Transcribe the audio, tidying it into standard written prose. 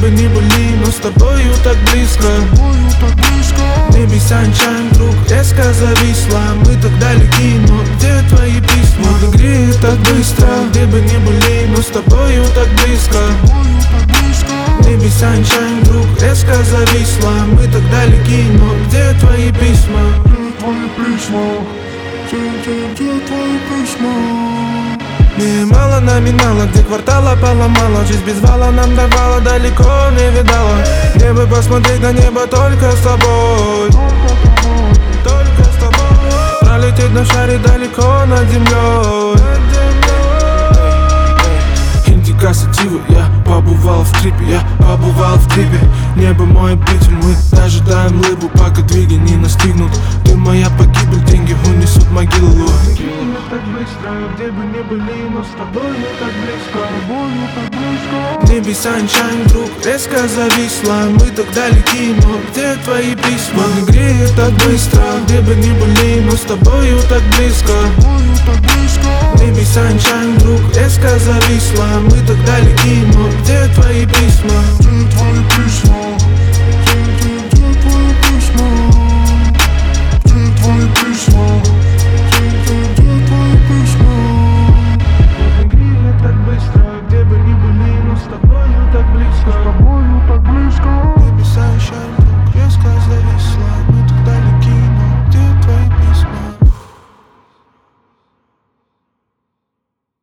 бы ни были, но с тобою так близко. Maybe sunshine вдруг резко зависла. Мы так далеки, но где твои письма? Вода греет так быстро, где бы ни были, но с тобою так близко. Maybe sunshine вдруг резко зависла. Мы так далеки, но где твои письма? Где твои письма? Мне мало номинала, где квартала поломала. Жизнь без вала нам давала, далеко не видала. Мне бы посмотреть на небо только с тобой. Только с тобой. Пролететь на шаре далеко над землей. Индиго сатива, я побывал в клипе, я побывал в клипе. Небо мой обитель, мы дожидаем лыбу, пока двиги не настигнут. Ты моя погибель, деньги унесут могилу. Так быстро, где бы ни были, но с тобой так близко. Maybe sunshine вдруг резко зависла. Мы так далеки, но где твои письма? Не греет так быстро, где бы ни были, но с тобою так близко. Maybe sunshine вдруг резко зависла. Мы так далеки, но где твои письма? Где твои письма? Где твои письма? Где твои письма?